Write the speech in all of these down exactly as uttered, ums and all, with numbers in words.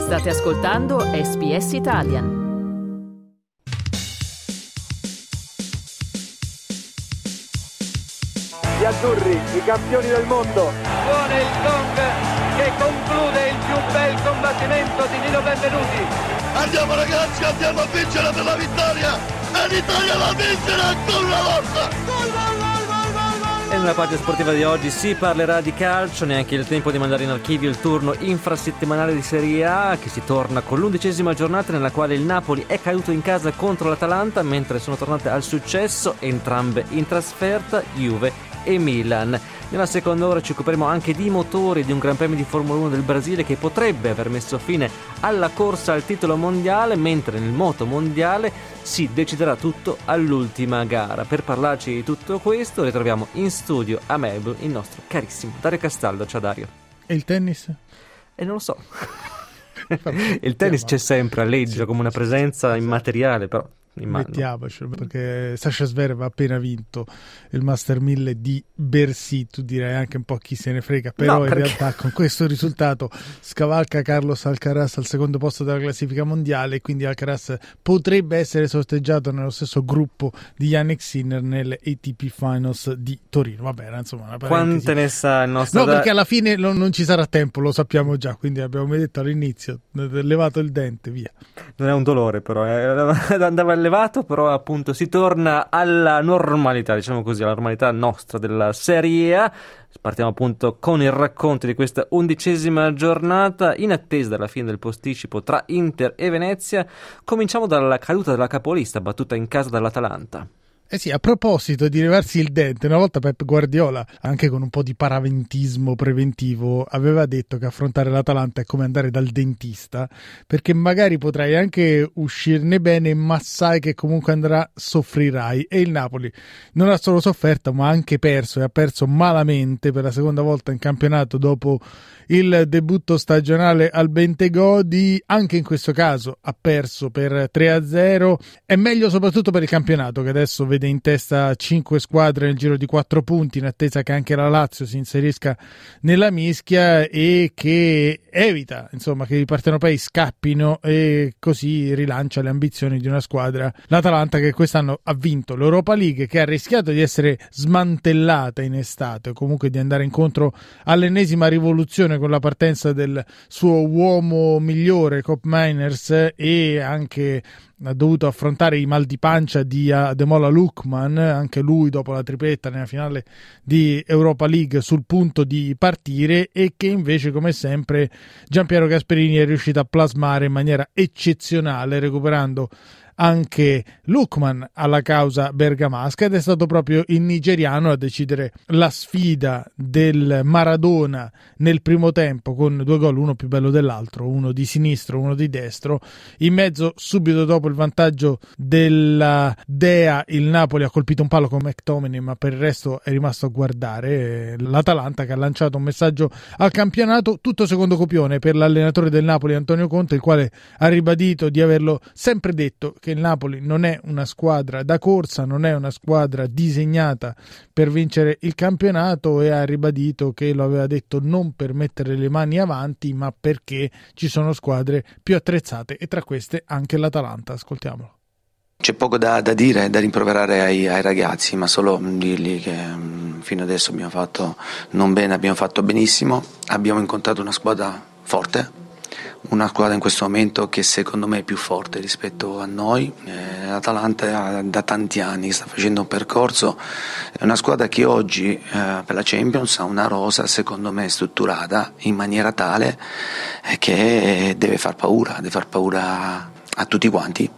State ascoltando S B S Italian. Gli azzurri, i campioni del mondo. Suona il gong che conclude il più bel combattimento di Nino Benvenuti. Andiamo ragazzi, andiamo a vincere per la vittoria! E l'Italia va a vincere ancora una volta! Gol, gol, gol, gol, gol, gol. E nella pagina sportiva di oggi si parlerà di calcio, neanche il tempo di mandare in archivio il turno infrasettimanale di Serie A, che si torna con l'undicesima giornata nella quale il Napoli è caduto in casa contro l'Atalanta, mentre sono tornate al successo entrambe in trasferta Juve e Milan. Nella seconda ora ci occuperemo anche di motori di un Gran Premio di Formula uno del Brasile che potrebbe aver messo fine alla corsa al titolo mondiale, mentre nel moto mondiale si deciderà tutto all'ultima gara. Per parlarci di tutto questo ritroviamo in studio a Melbourne il nostro carissimo Dario Castaldo. Ciao Dario. E il tennis? E non lo so. Il tennis c'è sempre, alleggia come una presenza immateriale, però mettiamocelo, perché Sasha Zverev ha appena vinto il Master mille di Bercy. Tu direi anche un po' chi se ne frega, però no, in realtà con questo risultato scavalca Carlos Alcaraz al secondo posto della classifica mondiale, e quindi Alcaraz potrebbe essere sorteggiato nello stesso gruppo di Jannik Sinner nelle A T P Finals di Torino. Va bene, insomma, una parentesi. Quante ne sa il nostro... No, da... perché alla fine non, non ci sarà tempo, lo sappiamo già, quindi abbiamo detto all'inizio, levato il dente, via. Non è un dolore, però eh. andava elevato, però appunto si torna alla normalità, diciamo così, alla normalità nostra della Serie A. Partiamo appunto con il racconto di questa undicesima giornata in attesa della fine del posticipo tra Inter e Venezia. Cominciamo dalla caduta della capolista battuta in casa dall'Atalanta. Eh sì, a proposito di levarsi il dente, una volta Pep Guardiola, anche con un po' di paraventismo preventivo, aveva detto che affrontare l'Atalanta è come andare dal dentista, perché magari potrai anche uscirne bene, ma sai che comunque andrà, soffrirai. E il Napoli non ha solo sofferto, ma ha anche perso, e ha perso malamente per la seconda volta in campionato dopo il debutto stagionale al Bentegodi. Anche in questo caso ha perso per tre a zero. È meglio soprattutto per il campionato, che adesso vede in testa cinque squadre nel giro di quattro punti, in attesa che anche la Lazio si inserisca nella mischia e che evita, insomma, che i partenopei scappino, e così rilancia le ambizioni di una squadra, l'Atalanta, che quest'anno ha vinto l'Europa League, che ha rischiato di essere smantellata in estate, o comunque di andare incontro all'ennesima rivoluzione con la partenza del suo uomo migliore Koop Meiners, e anche ha dovuto affrontare i mal di pancia di Ademola Lookman, anche lui dopo la tripletta nella finale di Europa League sul punto di partire, e che invece, come sempre, Giampiero Gasperini è riuscito a plasmare in maniera eccezionale, recuperando anche Lookman alla causa bergamasca, ed è stato proprio il nigeriano a decidere la sfida del Maradona nel primo tempo, con due gol, uno più bello dell'altro, uno di sinistro, uno di destro. In mezzo, subito dopo il vantaggio della Dea, il Napoli ha colpito un palo con McTominay, ma per il resto è rimasto a guardare. L'Atalanta, che ha lanciato un messaggio al campionato, tutto secondo copione per l'allenatore del Napoli Antonio Conte, il quale ha ribadito di averlo sempre detto che il Napoli non è una squadra da corsa, non è una squadra disegnata per vincere il campionato, e ha ribadito che lo aveva detto non per mettere le mani avanti, ma perché ci sono squadre più attrezzate, e tra queste anche l'Atalanta. Ascoltiamolo. C'è poco da, da dire, da rimproverare ai, ai ragazzi, ma solo dirgli che mh, fino adesso abbiamo fatto non bene, abbiamo fatto benissimo, abbiamo incontrato una squadra forte, una squadra in questo momento che secondo me è più forte rispetto a noi. eh, l'Atalanta da tanti anni sta facendo un percorso, è una squadra che oggi eh, per la Champions ha una rosa secondo me strutturata in maniera tale eh, che deve far paura, deve far paura a tutti quanti.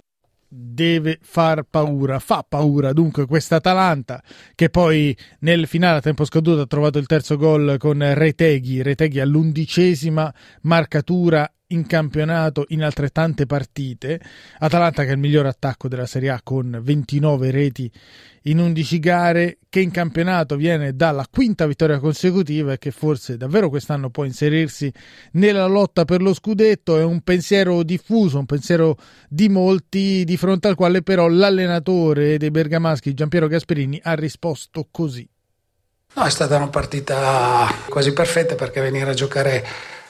Deve far paura, fa paura dunque questa Atalanta, che poi nel finale a tempo scaduto ha trovato il terzo gol con Retegui, Retegui all'undicesima marcatura in campionato in altrettante partite. Atalanta che è il miglior attacco della Serie A con ventinove reti in undici gare, che in campionato viene dalla quinta vittoria consecutiva e che forse davvero quest'anno può inserirsi nella lotta per lo scudetto. È un pensiero diffuso, un pensiero di molti, di fronte al quale però l'allenatore dei bergamaschi Giampiero Gasperini ha risposto così. No, è stata una partita quasi perfetta, perché venire a giocare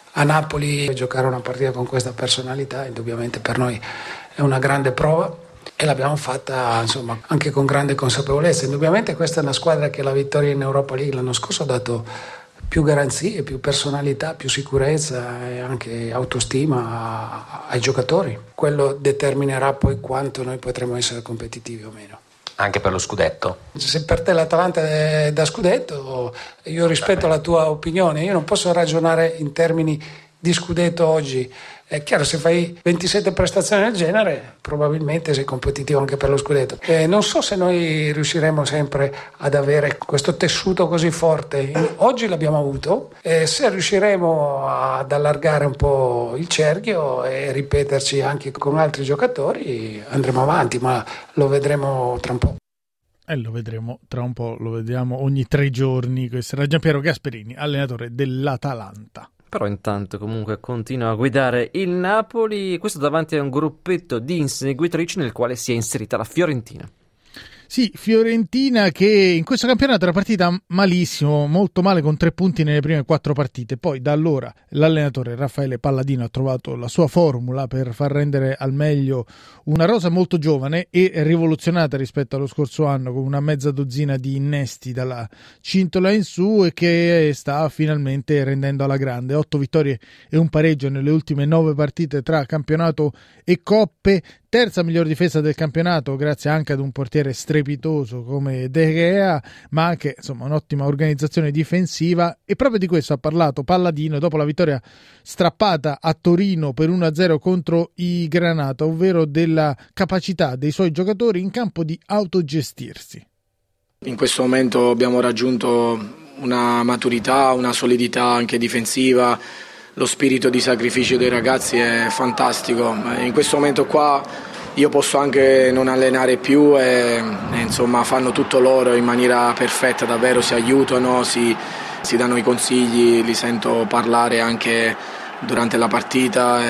a Napoli. Giocare una partita con questa personalità indubbiamente per noi è una grande prova e l'abbiamo fatta insomma anche con grande consapevolezza. Indubbiamente questa è una squadra che la vittoria in Europa League l'anno scorso ha dato più garanzie, più personalità, più sicurezza e anche autostima ai giocatori. Quello determinerà poi quanto noi potremo essere competitivi o meno. Anche per lo scudetto? Se per te l'Atalanta è da scudetto, io rispetto la tua opinione, io non posso ragionare in termini di scudetto oggi. È chiaro, se fai ventisette prestazioni del genere probabilmente sei competitivo anche per lo scudetto. E non so se noi riusciremo sempre ad avere questo tessuto così forte. Oggi l'abbiamo avuto, e se riusciremo ad allargare un po' il cerchio e ripeterci anche con altri giocatori andremo avanti, ma lo vedremo tra un po'. E lo vedremo tra un po', lo vediamo ogni tre giorni. Questo era Giampiero Gasperini, allenatore dell'Atalanta. Però intanto comunque continua a guidare il Napoli, questo davanti a un gruppetto di inseguitrici nel quale si è inserita la Fiorentina. Sì, Fiorentina che in questo campionato era partita malissimo, molto male, con tre punti nelle prime quattro partite. Poi da allora l'allenatore Raffaele Palladino ha trovato la sua formula per far rendere al meglio una rosa molto giovane e rivoluzionata rispetto allo scorso anno, con una mezza dozzina di innesti dalla cintola in su, e che sta finalmente rendendo alla grande. Otto vittorie e un pareggio nelle ultime nove partite tra campionato e coppe. Terza miglior difesa del campionato, grazie anche ad un portiere strepitoso come De Gea, ma anche insomma un'ottima organizzazione difensiva. E proprio di questo ha parlato Palladino dopo la vittoria strappata a Torino per uno a zero contro i Granata, ovvero della capacità dei suoi giocatori in campo di autogestirsi. In questo momento abbiamo raggiunto una maturità, una solidità anche difensiva. Lo spirito di sacrificio dei ragazzi è fantastico. In questo momento qua io posso anche non allenare più e, e insomma fanno tutto loro in maniera perfetta, davvero si aiutano, si, si danno i consigli, li sento parlare anche durante la partita,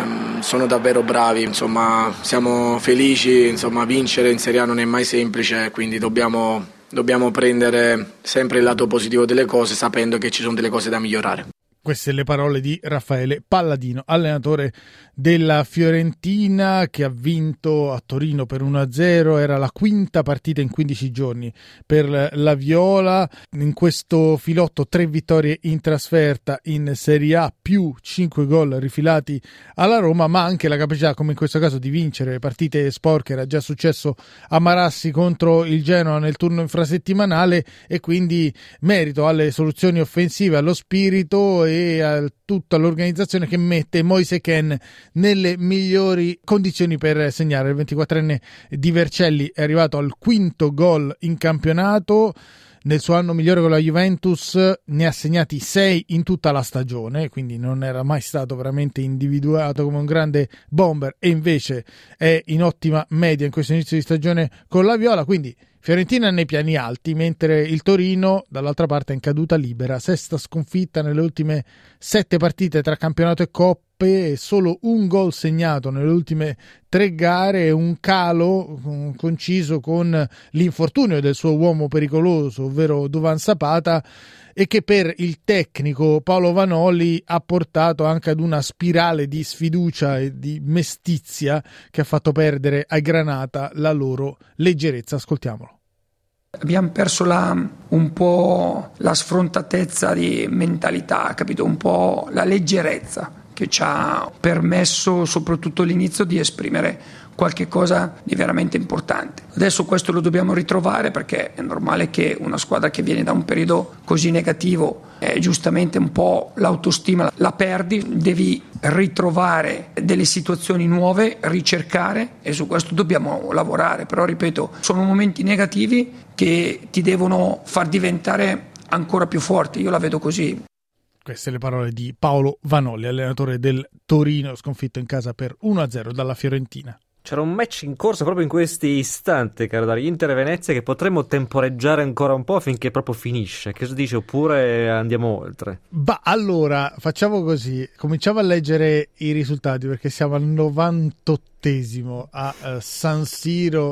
e sono davvero bravi, insomma siamo felici, insomma vincere in Serie A non è mai semplice, quindi dobbiamo, dobbiamo prendere sempre il lato positivo delle cose sapendo che ci sono delle cose da migliorare. Queste le parole di Raffaele Palladino, allenatore della Fiorentina, che ha vinto a Torino per uno a zero. Era la quinta partita in quindici giorni per la Viola. In questo filotto tre vittorie in trasferta in Serie A più cinque gol rifilati alla Roma, ma anche la capacità, come in questo caso, di vincere partite sporche. Era già successo a Marassi contro il Genoa nel turno infrasettimanale, e quindi merito alle soluzioni offensive, allo spirito e a tutta l'organizzazione che mette Moise Kean nelle migliori condizioni per segnare. Il ventiquattrenne di Vercelli è arrivato al quinto gol in campionato. Nel suo anno migliore con la Juventus ne ha segnati sei in tutta la stagione, quindi non era mai stato veramente individuato come un grande bomber, e invece è in ottima media in questo inizio di stagione con la Viola. Quindi Fiorentina nei piani alti, mentre il Torino dall'altra parte è in caduta libera, sesta sconfitta nelle ultime sette partite tra campionato e coppe, solo un gol segnato nelle ultime tre gare, un calo conciso con l'infortunio del suo uomo pericoloso, ovvero Duvan Zapata, e che per il tecnico Paolo Vanoli ha portato anche ad una spirale di sfiducia e di mestizia che ha fatto perdere ai Granata la loro leggerezza. Ascoltiamolo. Abbiamo perso la, un po' la sfrontatezza di mentalità, capito? Un po' la leggerezza che ci ha permesso, soprattutto all'inizio, di esprimere qualche cosa di veramente importante. Adesso questo lo dobbiamo ritrovare, perché è normale che una squadra che viene da un periodo così negativo, eh, giustamente un po' l'autostima la perdi, devi ritrovare delle situazioni nuove, ricercare, e su questo dobbiamo lavorare. Però ripeto, sono momenti negativi che ti devono far diventare ancora più forte, io la vedo così. Queste le parole di Paolo Vanoli, allenatore del Torino, sconfitto in casa per uno a zero dalla Fiorentina. C'era un match in corso proprio in questi istanti, caro Dario, Inter e Venezia, che potremmo temporeggiare ancora un po' finché proprio finisce. Che si dice? Oppure andiamo oltre? Bah, allora, facciamo così. Cominciamo a leggere i risultati, perché siamo al novantottesimo a uh, San Siro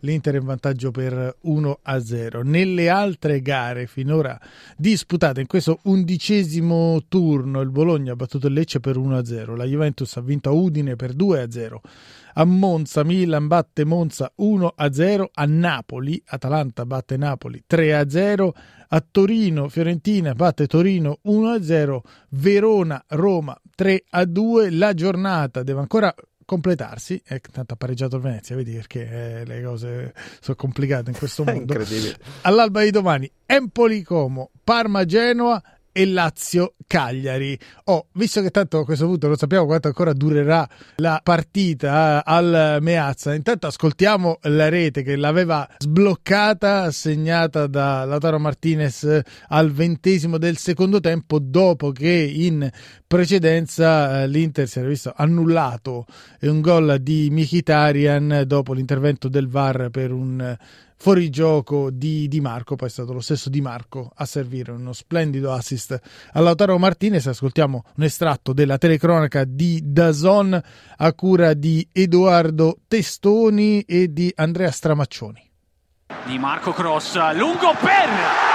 l'Inter in vantaggio per uno a zero. Nelle altre gare finora disputate in questo undicesimo turno, il Bologna ha battuto il Lecce per uno a zero, la Juventus ha vinto a Udine per due a zero, a Monza Milan batte Monza uno a zero, a Napoli Atalanta batte Napoli tre a zero, a Torino Fiorentina batte Torino uno a zero, Verona Roma tre a due. La giornata deve ancora completarsi, e tanto ha pareggiato il Venezia, vedi perché eh, le cose sono complicate in questo mondo. Incredibile. All'alba di domani Empoli Como, Parma Genoa e Lazio Cagliari. Oh, visto che tanto a questo punto non sappiamo quanto ancora durerà la partita al Meazza, intanto ascoltiamo la rete che l'aveva sbloccata, segnata da Lautaro Martinez al ventesimo del secondo tempo, dopo che in precedenza l'Inter si era visto annullato un gol di Mkhitaryan dopo l'intervento del V A R per un fuorigioco di Di Marco. Poi è stato lo stesso Di Marco a servire uno splendido assist a Lautaro Martinez. Ascoltiamo un estratto della telecronaca di DAZN a cura di Edoardo Testoni e di Andrea Stramaccioni. Di Marco cross lungo per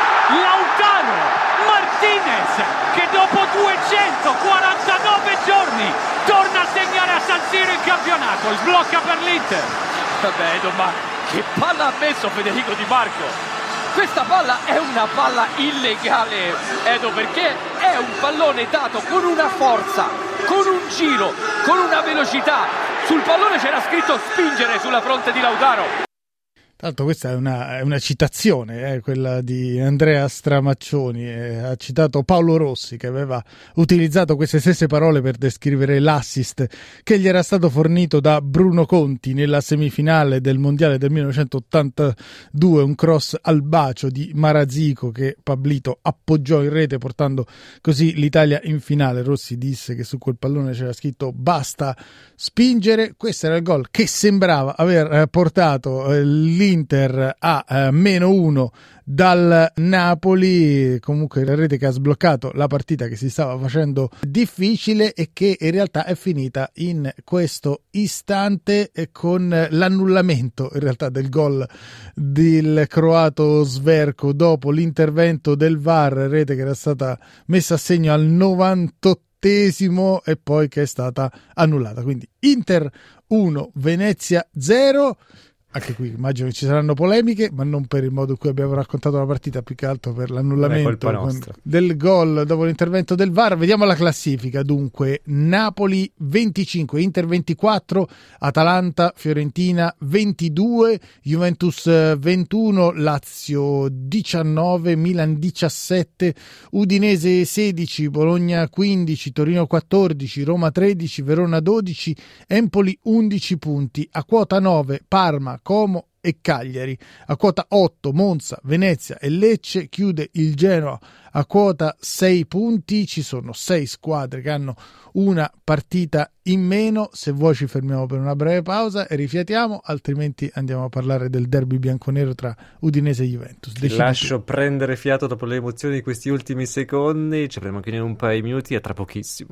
Lautaro Martinez, che dopo duecentoquarantanove giorni torna a segnare a San Siro in campionato, sblocca per l'Inter. Vabbè, ma che palla ha messo Federico Di Marco? Questa palla è una palla illegale, Edo, perché è un pallone dato con una forza, con un giro, con una velocità. Sul pallone c'era scritto spingere sulla fronte di Lautaro. Tanto questa è una, è una citazione, eh, quella di Andrea Stramaccioni, eh, ha citato Paolo Rossi, che aveva utilizzato queste stesse parole per descrivere l'assist che gli era stato fornito da Bruno Conti nella semifinale del mondiale del millenovecentottantadue, un cross al bacio di Marazico che Pablito appoggiò in rete portando così l'Italia in finale. Rossi disse che su quel pallone c'era scritto basta spingere. Questo era il gol che sembrava aver eh, portato eh, l'Inter a eh, meno uno dal Napoli. Comunque la rete che ha sbloccato la partita che si stava facendo difficile e che in realtà è finita in questo istante con l'annullamento in realtà del gol del croato Sverko dopo l'intervento del V A R, rete che era stata messa a segno al novantottesimo e poi che è stata annullata. Quindi Inter uno, Venezia zero. Anche qui immagino che ci saranno polemiche, ma non per il modo in cui abbiamo raccontato la partita, più che altro per l'annullamento del gol dopo l'intervento del V A R. Vediamo la classifica dunque: Napoli venticinque, Inter ventiquattro, Atalanta, Fiorentina ventidue, Juventus ventuno, Lazio diciannove, Milan diciassette, Udinese sedici, Bologna quindici, Torino quattordici, Roma tredici, Verona dodici, Empoli undici punti. A quota nove Parma, Como e Cagliari. A quota otto Monza, Venezia e Lecce. Chiude il Genoa a quota sei punti. Ci sono sei squadre che hanno una partita in meno. Se vuoi ci fermiamo per una breve pausa e rifiatiamo, altrimenti andiamo a parlare del derby bianconero tra Udinese e Juventus. Ti lascio tu. prendere fiato dopo le emozioni di questi ultimi secondi. Ci avremo anche in un paio di minuti, a tra pochissimo.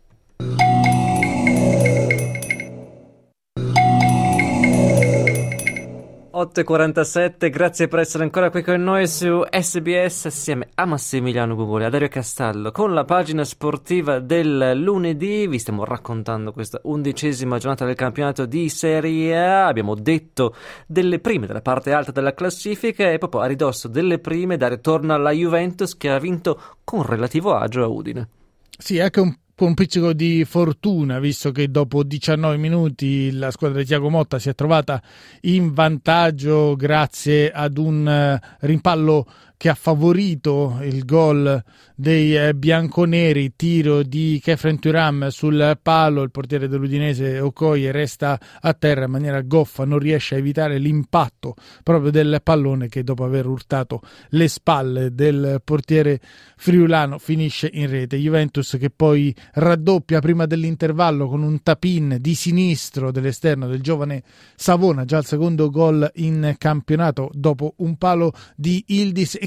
otto e quarantasette, grazie per essere ancora qui con noi su S B S assieme a Massimiliano Gugoli, a Dario Castello con la pagina sportiva del lunedì. Vi stiamo raccontando questa undicesima giornata del campionato di Serie A. Abbiamo detto delle prime della parte alta della classifica e proprio a ridosso delle prime Dario torna alla Juventus, che ha vinto con relativo agio a Udine. Sì, anche un con un pizzico di fortuna, visto che dopo diciannove minuti la squadra di Thiago Motta si è trovata in vantaggio grazie ad un rimpallo che ha favorito il gol dei bianconeri. Tiro di Khéphren Thuram sul palo, il portiere dell'Udinese Okoye resta a terra in maniera goffa, non riesce a evitare l'impatto proprio del pallone che dopo aver urtato le spalle del portiere friulano finisce in rete. Juventus che poi raddoppia prima dell'intervallo con un tap-in di sinistro dell'esterno del giovane Savona, già il secondo gol in campionato dopo un palo di Yildiz, e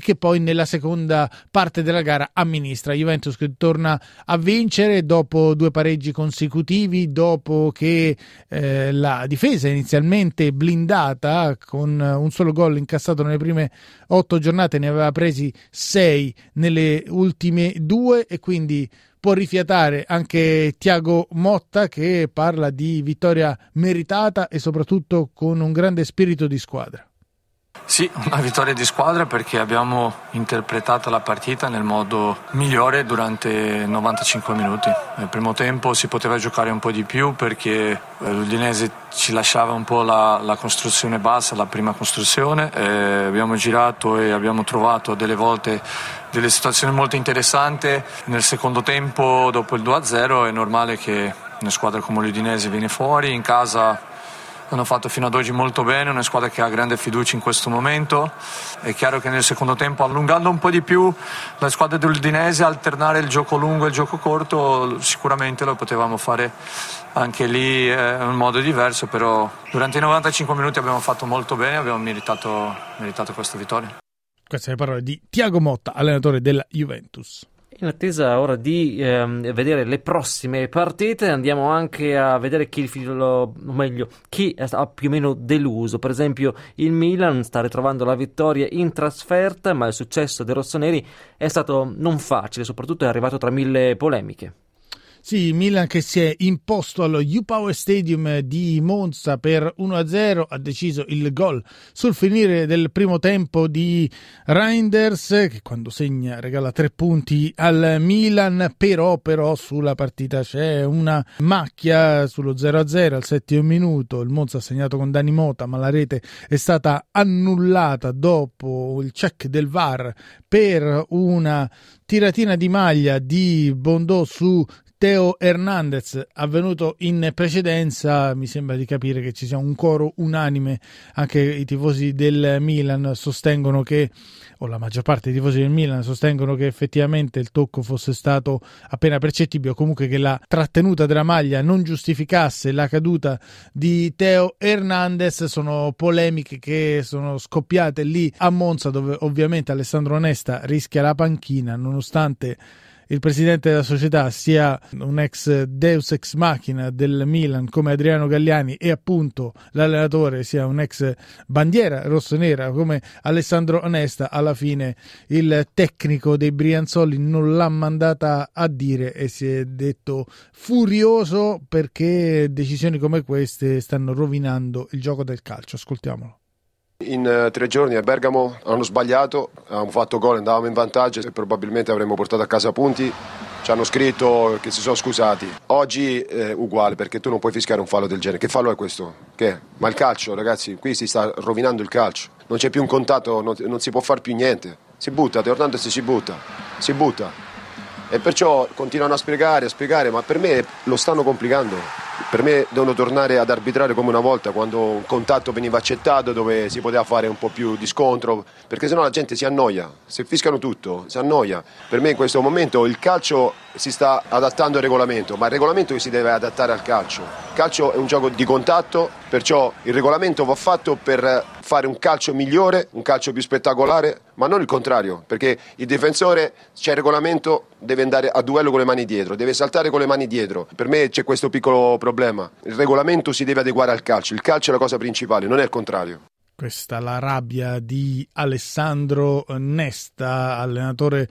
che poi nella seconda parte della gara amministra. Juventus che torna a vincere dopo due pareggi consecutivi, dopo che eh, la difesa inizialmente blindata con un solo gol incassato nelle prime otto giornate ne aveva presi sei nelle ultime due, e quindi può rifiatare anche Thiago Motta, che parla di vittoria meritata e soprattutto con un grande spirito di squadra. Sì, una vittoria di squadra perché abbiamo interpretato la partita nel modo migliore durante novantacinque minuti. Nel primo tempo si poteva giocare un po' di più perché l'Udinese ci lasciava un po' la, la costruzione bassa, la prima costruzione. E abbiamo girato e abbiamo trovato delle volte delle situazioni molto interessanti. Nel secondo tempo, dopo il due a zero, è normale che una squadra come l'Udinese viene fuori. In casa hanno fatto fino ad oggi molto bene, una squadra che ha grande fiducia in questo momento. È chiaro che nel secondo tempo, allungando un po' di più la squadra dell'Udinese, alternare il gioco lungo e il gioco corto, sicuramente lo potevamo fare anche lì eh, in un modo diverso, però durante i novantacinque minuti abbiamo fatto molto bene, abbiamo meritato, meritato questa vittoria. Queste sono le parole di Thiago Motta, allenatore della Juventus. In attesa ora di ehm, vedere le prossime partite, andiamo anche a vedere chi, o meglio, chi ha più o meno deluso. Per esempio il Milan sta ritrovando la vittoria in trasferta, ma il successo dei rossoneri è stato non facile, soprattutto è arrivato tra mille polemiche. Sì, Milan che si è imposto allo U-Power Stadium di Monza per uno a zero, ha deciso il gol sul finire del primo tempo di Reinders, che quando segna regala tre punti al Milan, però, però sulla partita c'è una macchia sullo zero a zero al settimo minuto. Il Monza ha segnato con Dani Mota, ma la rete è stata annullata dopo il check del V A R per una tiratina di maglia di Bondò su Theo Hernandez, avvenuto in precedenza. Mi sembra di capire che ci sia un coro unanime, anche i tifosi del Milan sostengono che, o la maggior parte dei tifosi del Milan sostengono che effettivamente il tocco fosse stato appena percettibile, o comunque che la trattenuta della maglia non giustificasse la caduta di Theo Hernandez. Sono polemiche che sono scoppiate lì a Monza, dove ovviamente Alessandro Nesta rischia la panchina, nonostante il presidente della società sia un ex deus ex machina del Milan come Adriano Galliani e appunto l'allenatore sia un ex bandiera rossonera come Alessandro Nesta. Alla fine il tecnico dei Brianzoli non l'ha mandata a dire e si è detto furioso perché decisioni come queste stanno rovinando il gioco del calcio. Ascoltiamolo. In uh, tre giorni a Bergamo hanno sbagliato, hanno fatto gol, andavamo in vantaggio e probabilmente avremmo portato a casa punti. Ci hanno scritto che si sono scusati. Oggi è eh, uguale, perché tu non puoi fischiare un fallo del genere. Che fallo è questo? Che è? Ma il calcio, ragazzi, qui si sta rovinando il calcio. Non c'è più un contatto, non, non si può fare più niente. Si butta, Hernandez si butta, si butta. E perciò continuano a spiegare, a spiegare, ma per me lo stanno complicando. Per me devono tornare ad arbitrare come una volta, quando un contatto veniva accettato, dove si poteva fare un po' più di scontro, perché sennò la gente si annoia, se fischiano tutto, si annoia. Per me in questo momento il calcio si sta adattando al regolamento, ma il regolamento si deve adattare al calcio. Il calcio è un gioco di contatto, perciò il regolamento va fatto per fare un calcio migliore, un calcio più spettacolare, ma non il contrario, perché il difensore, c'è il regolamento, deve andare a duello con le mani dietro, deve saltare con le mani dietro. Per me c'è questo piccolo problema, il regolamento si deve adeguare al calcio, il calcio è la cosa principale, non è il contrario. Questa la rabbia di Alessandro Nesta, allenatore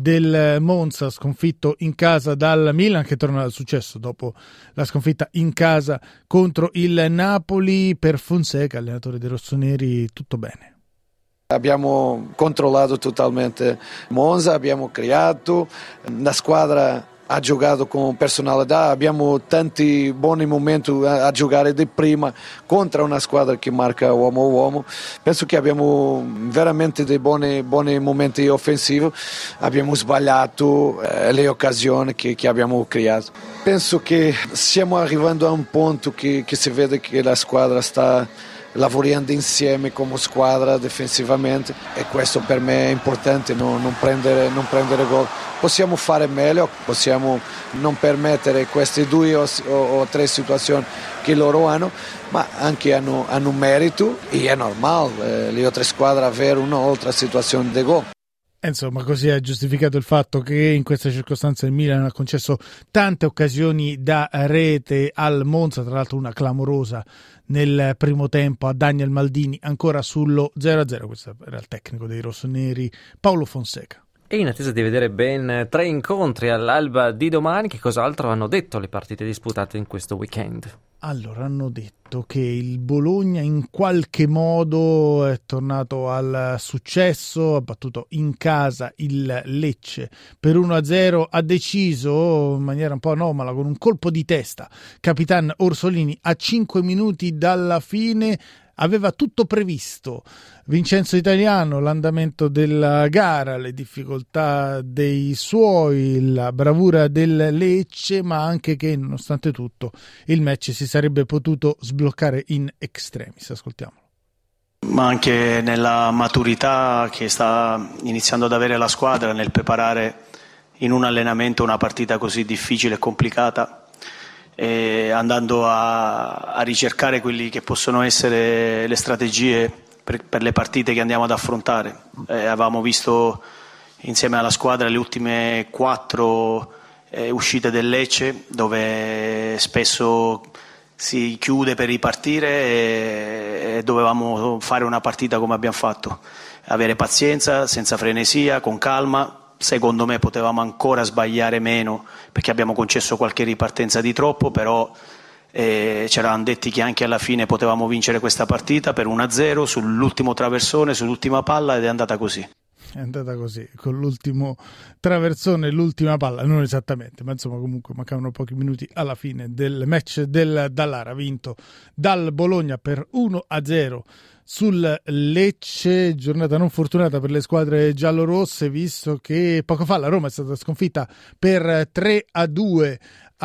del Monza, sconfitto in casa dal Milan, che torna al successo dopo la sconfitta in casa contro il Napoli. Per Fonseca, allenatore dei rossoneri, tutto bene. Abbiamo controllato totalmente Monza, abbiamo creato, la squadra ha giocato con personalità, abbiamo tanti buoni momenti a, a giocare di prima contro una squadra che marca uomo a uomo. Penso che abbiamo veramente dei buoni, buoni momenti offensivi, abbiamo sbagliato eh, le occasioni che, che abbiamo creato. Penso che stiamo arrivando a un punto che, che si vede che la squadra sta lavorando insieme come squadra difensivamente e questo per me è importante, no, non prendere, non prendere gol. Possiamo fare meglio, possiamo non permettere queste due o, o, o tre situazioni che loro hanno, ma anche hanno, hanno merito e è normale eh, le altre squadre avere un'altra situazione di gol. Insomma, così è giustificato il fatto che in questa circostanza il Milan ha concesso tante occasioni da rete al Monza, tra l'altro una clamorosa nel primo tempo a Daniel Maldini, ancora sullo zero a zero. Questo era il tecnico dei rossoneri, Paulo Fonseca. E in attesa di vedere ben tre incontri all'alba di domani, che cos'altro hanno detto le partite disputate in questo weekend? Allora, hanno detto che il Bologna in qualche modo è tornato al successo, ha battuto in casa il Lecce per uno a zero, ha deciso in maniera un po' anomala con un colpo di testa Capitan Orsolini a cinque minuti dalla fine. Aveva tutto previsto Vincenzo Italiano, l'andamento della gara, le difficoltà dei suoi, la bravura del Lecce, ma anche che nonostante tutto il match si sarebbe potuto sbloccare in extremis. Ascoltiamolo. Ma anche nella maturità che sta iniziando ad avere la squadra nel preparare in un allenamento una partita così difficile e complicata, e andando a, a ricercare quelli che possono essere le strategie per, per le partite che andiamo ad affrontare. Eh, avevamo visto insieme alla squadra le ultime quattro eh, uscite del Lecce, dove spesso si chiude per ripartire e, e dovevamo fare una partita come abbiamo fatto, avere pazienza, senza frenesia, con calma. Secondo me potevamo ancora sbagliare meno perché abbiamo concesso qualche ripartenza di troppo, però eh, c'eravamo detti che anche alla fine potevamo vincere questa partita per uno a zero sull'ultimo traversone, sull'ultima palla, ed è andata così. È andata così, con l'ultimo traversone, l'ultima palla, non esattamente, ma insomma comunque mancavano pochi minuti alla fine del match del Dallara, vinto dal Bologna per uno a zero sul Lecce. Giornata non fortunata per le squadre giallorosse, visto che poco fa la Roma è stata sconfitta per tre a due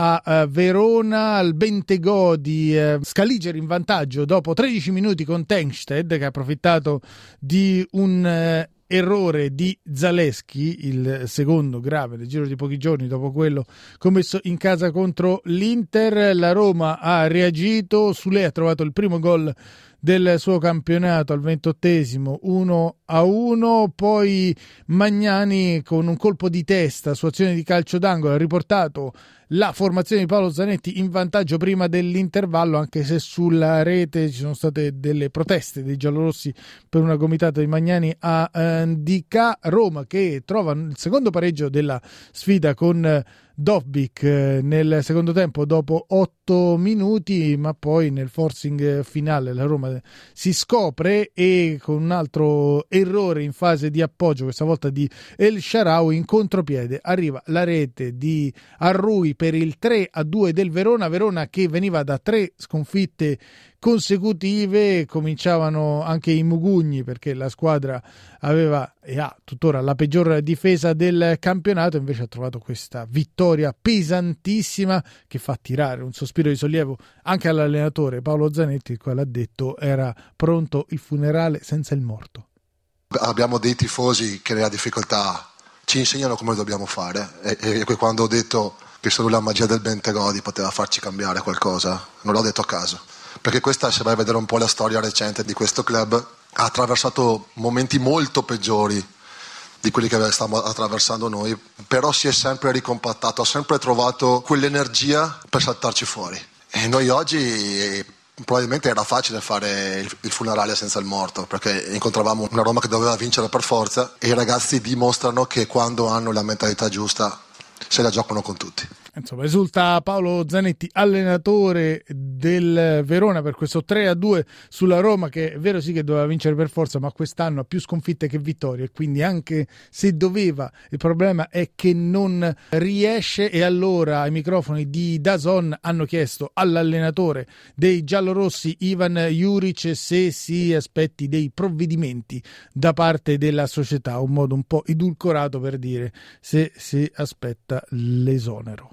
a Verona. Al Bentegò di eh, Scaliger in vantaggio dopo tredici minuti con Tengsted, che ha approfittato di un eh, errore di Zaleschi, il secondo grave nel giro di pochi giorni dopo quello commesso in casa contro l'Inter. La Roma ha reagito, Sule ha trovato il primo gol del suo campionato al ventottesimo, uno a uno, poi Magnani con un colpo di testa su azione di calcio d'angolo ha riportato la formazione di Paolo Zanetti in vantaggio prima dell'intervallo, anche se sulla rete ci sono state delle proteste dei giallorossi per una gomitata di Magnani a Ndicà. Roma che trova il secondo pareggio della sfida con Dovbyk nel secondo tempo dopo otto minuti, ma poi nel forcing finale la Roma si scopre e con un altro errore in fase di appoggio, questa volta di El Shaarawy, in contropiede arriva la rete di Arrui per il tre a due del Verona. Verona che veniva da tre sconfitte consecutive, cominciavano anche i mugugni perché la squadra aveva e ha tuttora la peggior difesa del campionato, invece ha trovato questa vittoria pesantissima che fa tirare un sospiro di sollievo anche all'allenatore Paolo Zanetti, il quale ha detto era pronto il funerale senza il morto. Abbiamo dei tifosi che nella difficoltà ci insegnano come dobbiamo fare e, e quando ho detto che solo la magia del Bentegodi poteva farci cambiare qualcosa, non l'ho detto a caso, perché questa, se vai a vedere un po' la storia recente di questo club, ha attraversato momenti molto peggiori di quelli che stiamo attraversando noi, però si è sempre ricompattato, ha sempre trovato quell'energia per saltarci fuori. E noi oggi probabilmente era facile fare il, il funerale senza il morto, perché incontravamo una Roma che doveva vincere per forza e i ragazzi dimostrano che quando hanno la mentalità giusta se la giocano con tutti. Insomma, esulta Paolo Zanetti, allenatore del Verona, per questo tre a due sulla Roma, che è vero sì che doveva vincere per forza, ma quest'anno ha più sconfitte che vittorie, quindi anche se doveva, il problema è che non riesce. E allora ai microfoni di D A Z N hanno chiesto all'allenatore dei giallorossi Ivan Juric se si aspetti dei provvedimenti da parte della società, un modo un po' edulcorato per dire se si aspetta l'esonero.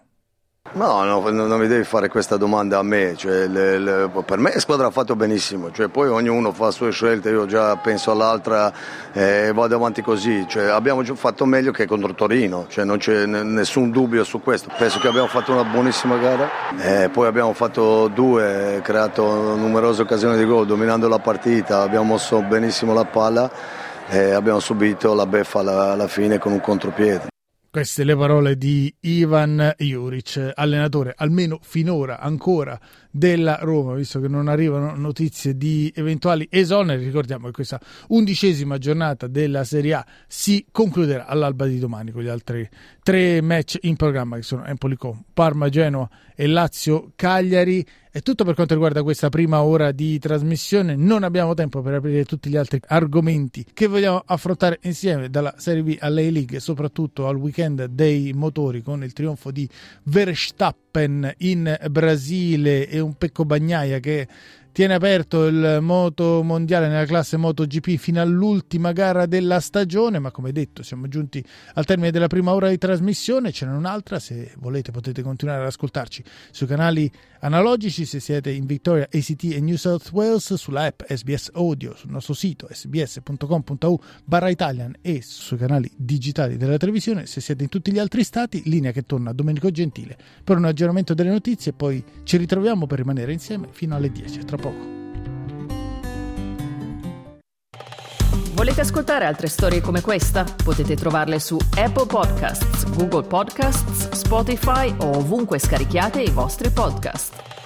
No, no, non mi devi fare questa domanda a me, cioè, le, le, per me la squadra ha fatto benissimo, cioè, poi ognuno fa le sue scelte, io già penso all'altra e eh, vado avanti così, cioè, abbiamo fatto meglio che contro Torino, cioè, non c'è n- nessun dubbio su questo, penso che abbiamo fatto una buonissima gara, eh, poi abbiamo fatto due, creato numerose occasioni di gol, dominando la partita, abbiamo mosso benissimo la palla. e abbiamo subito la beffa alla, alla fine con un contropiede. Queste le parole di Ivan Juric, allenatore almeno finora ancora della Roma, visto che non arrivano notizie di eventuali esoneri. Ricordiamo che questa undicesima giornata della Serie A si concluderà all'alba di domani con gli altri tre match in programma, che sono Empoli-Como, Parma-Genoa e Lazio-Cagliari. È tutto per quanto riguarda questa prima ora di trasmissione. Non abbiamo tempo per aprire tutti gli altri argomenti che vogliamo affrontare insieme, dalla Serie B all'A League e soprattutto al weekend dei motori, con il trionfo di Verstappen in Brasile e un Pecco Bagnaia che tiene aperto il moto mondiale nella classe MotoGP fino all'ultima gara della stagione. Ma come detto, siamo giunti al termine della prima ora di trasmissione. Ce n'è un'altra, se volete potete continuare ad ascoltarci sui canali analogici, se siete in Victoria, A C T e New South Wales, sulla app S B S Audio, sul nostro sito sbs punto com punto a u barra Italian e sui canali digitali della televisione. Se siete in tutti gli altri stati, linea che torna a Domenico Gentile per un aggiornamento delle notizie, poi ci ritroviamo per rimanere insieme fino alle dieci, tra poco. Volete ascoltare altre storie come questa? Potete trovarle su Apple Podcasts, Google Podcasts, Spotify o ovunque scarichiate i vostri podcast.